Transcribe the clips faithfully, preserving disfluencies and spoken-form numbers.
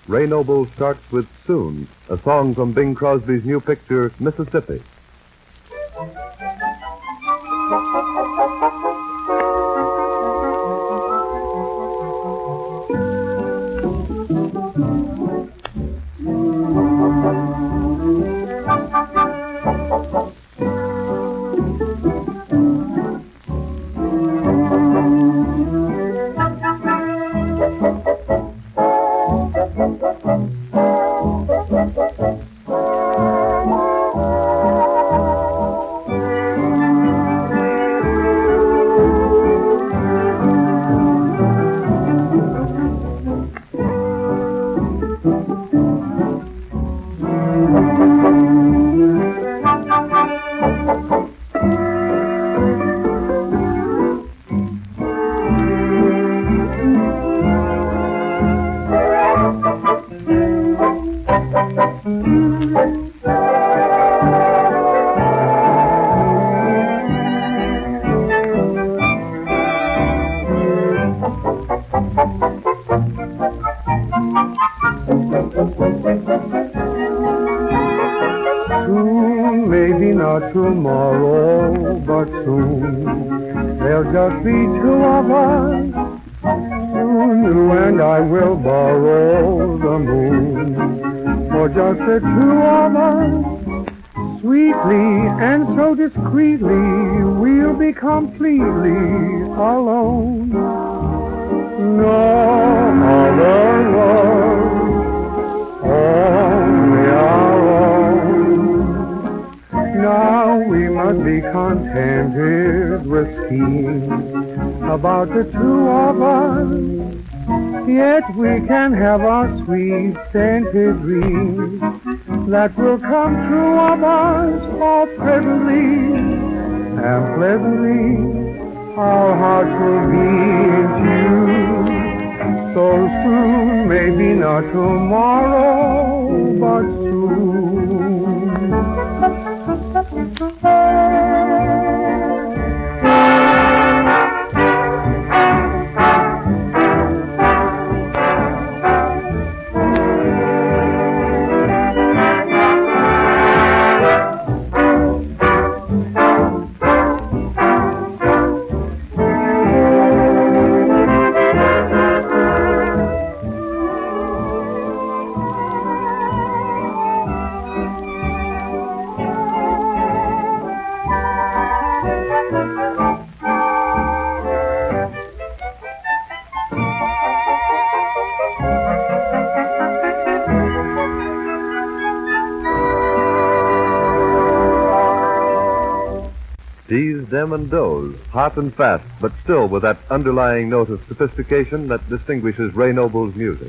Ray Noble starts with Soon, a song from Bing Crosby's new picture, Mississippi. Soon, maybe not tomorrow, but soon there'll just be two of us. Soon you and I will borrow the moon for just the two of us. Sweetly and so discreetly we'll be completely alone. No other love, only our own. Now we must be contented with schemes about the two of us. Yet we can have our sweet scented dreams that will come true of us all presently, and pleasantly our hearts will be in tune. So soon, maybe not tomorrow, but D's, them, and does, hot and fast, but still with that underlying note of sophistication that distinguishes Ray Noble's music.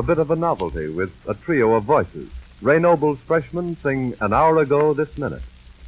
a bit of a novelty with a trio of voices. Ray Noble's Freshmen sing An Hour Ago This Minute.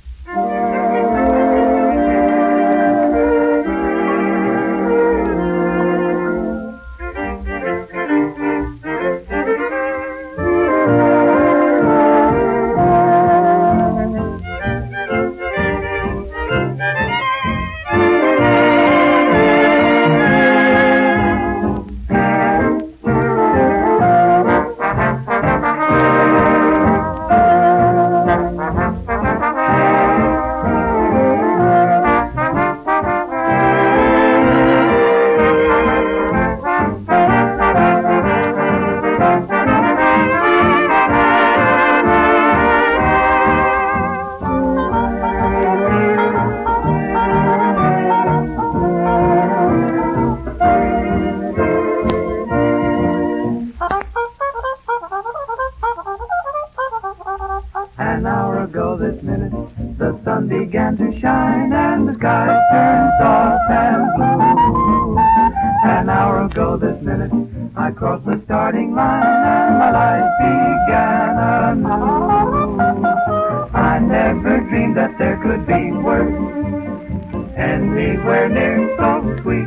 An hour ago this minute, the sun began to shine and the sky turned soft and blue. An hour ago this minute, I crossed the starting line and my life began anew. I never dreamed that there could be worse, anywhere near so sweet,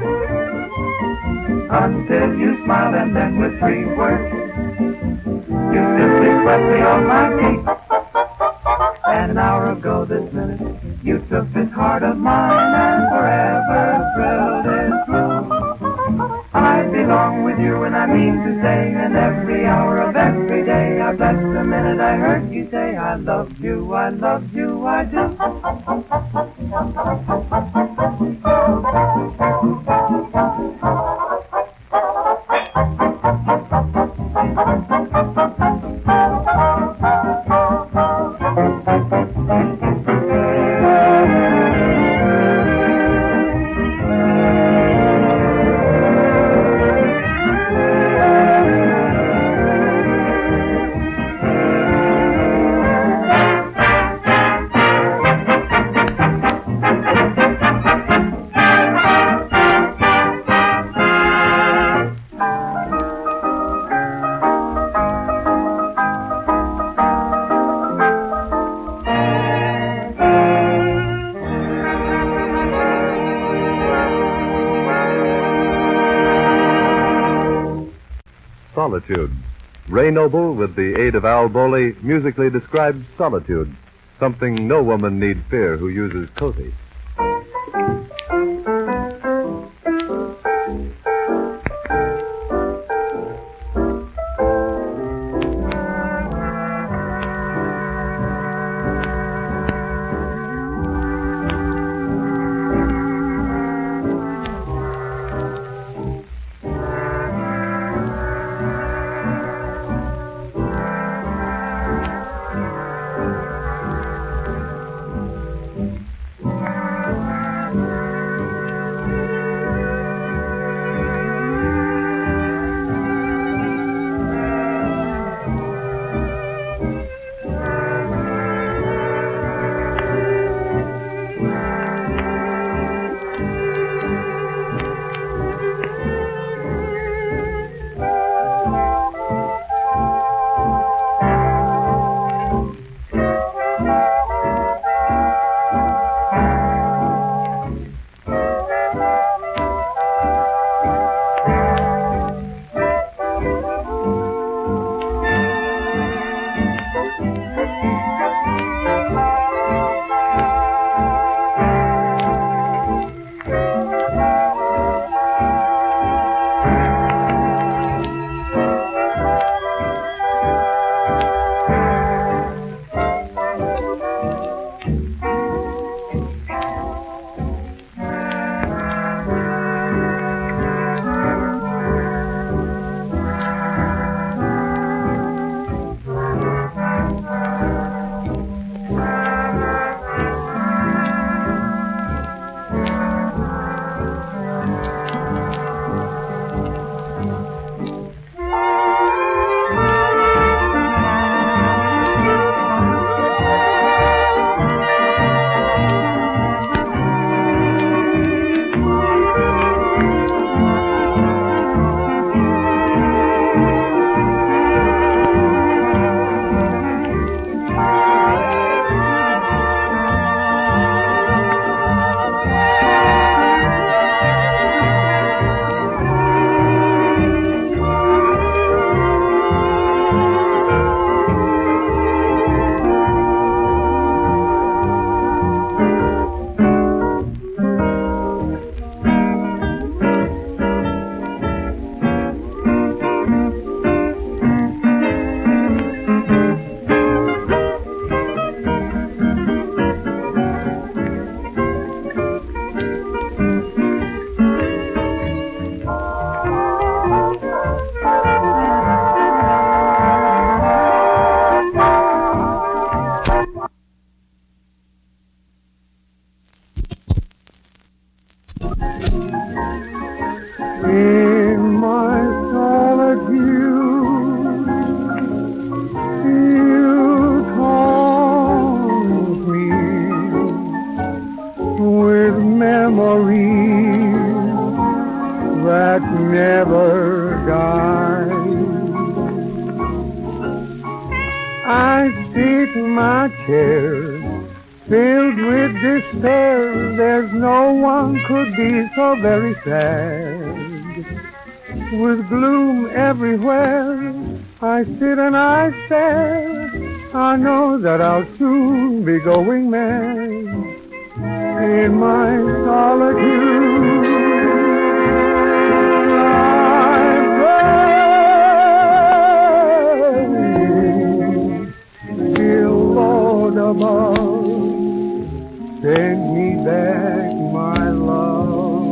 until you smiled and then with three words, you simply swept me off my feet. An hour ago this minute, you took this heart of mine and forever thrilled it through. I belong with you and I mean to say, and every hour of every day, I bless the minute I heard you say, I love you, I love you, I do. Solitude. Ray Noble, with the aid of Al Boley, musically describes solitude, something no woman need fear who uses Coty. In my solitude, you taunt me with memories that never die. I sit in my chair, filled with despair. There's no one could be so very sad. With gloom everywhere, I sit and I stare. I know that I'll soon be going mad. In my solitude, above, send me back my love.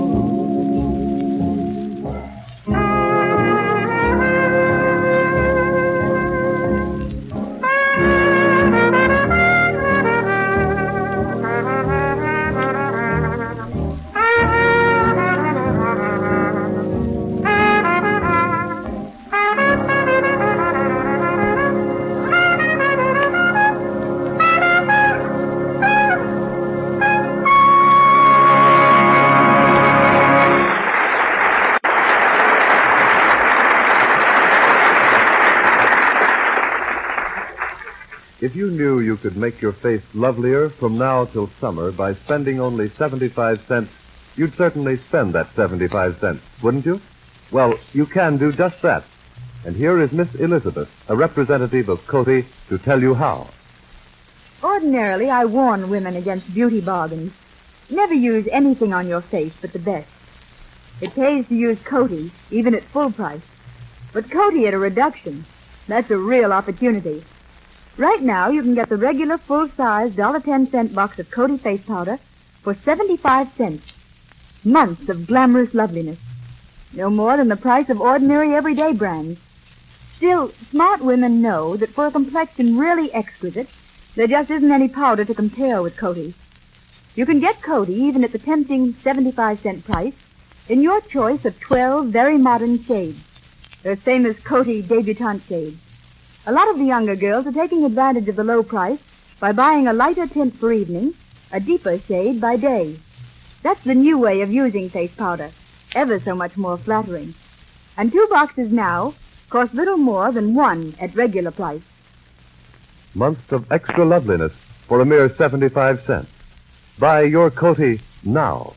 If you knew you could make your face lovelier from now till summer by spending only seventy-five cents, you'd certainly spend that seventy-five cents, wouldn't you? Well, you can do just that. And here is Miss Elizabeth, a representative of Coty, to tell you how. Ordinarily, I warn women against beauty bargains. Never use anything on your face but the best. It pays to use Coty, even at full price. But Coty at a reduction, that's a real opportunity. Right now, you can get the regular full-size one dollar ten cent box of Coty face powder for seventy-five cents. Months of glamorous loveliness. No more than the price of ordinary everyday brands. Still, smart women know that for a complexion really exquisite, there just isn't any powder to compare with Coty. You can get Coty even at the tempting seventy-five cent price in your choice of twelve very modern shades. They're famous Coty debutante shades. A lot of the younger girls are taking advantage of the low price by buying a lighter tint for evening, a deeper shade by day. That's the new way of using face powder, ever so much more flattering. And two boxes now cost little more than one at regular price. Months of extra loveliness for a mere seventy-five cents. Buy your Coty now.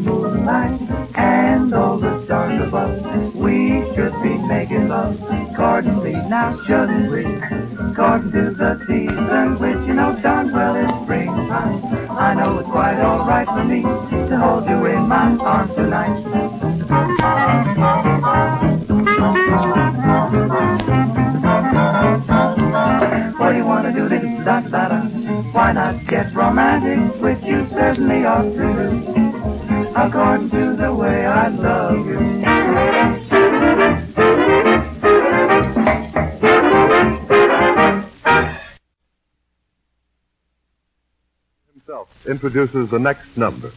And all the stars above, we should be making love. now shouldn't we? According to the season, which you know darn well is springtime. I know it's quite alright for me to hold you in my arms tonight. What do you want to do this, da da da? Why not get romantic, which you certainly ought to do, according to the way I love you. Himself introduces the next number.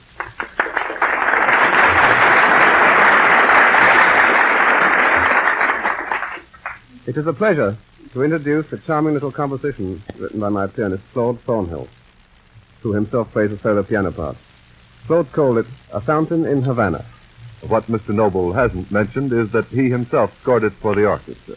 It is a pleasure to introduce a charming little composition written by my pianist, Claude Thornhill, who himself plays a solo piano part. Claude called it A Fountain in Havana. What Mister Noble hasn't mentioned is that he himself scored it for the orchestra.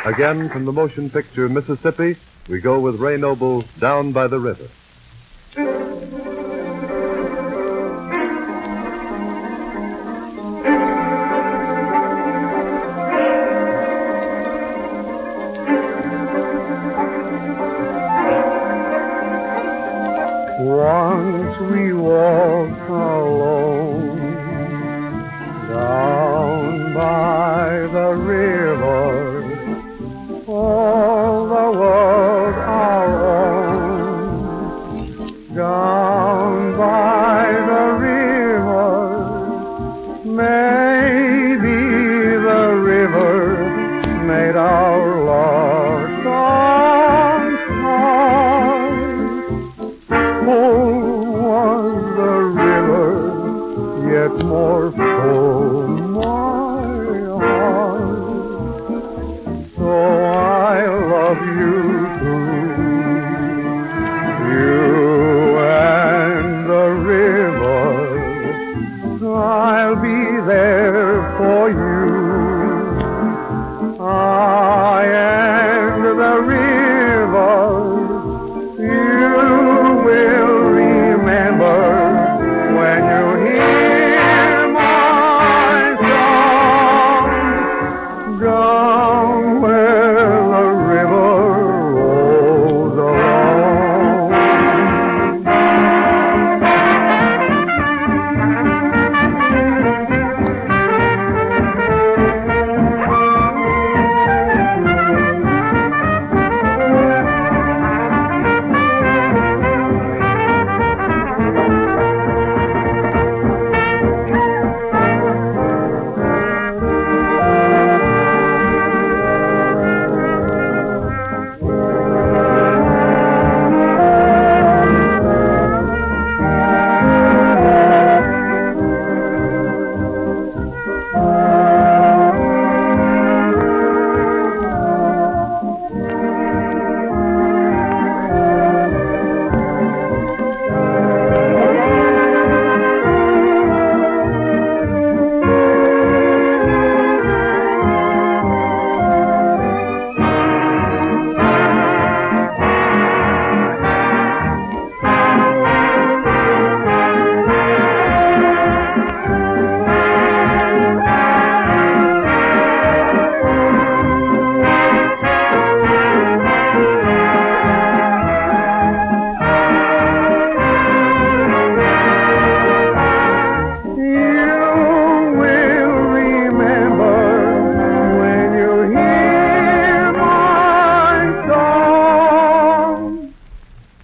Again, from the motion picture Mississippi, we go with Ray Noble, Down by the River. Once we walked alone down by the river, all the world our own. Down by the river, maybe the river made our love song song. Full was the river, yet more full my heart. So I love you too, you and the river. I'll be there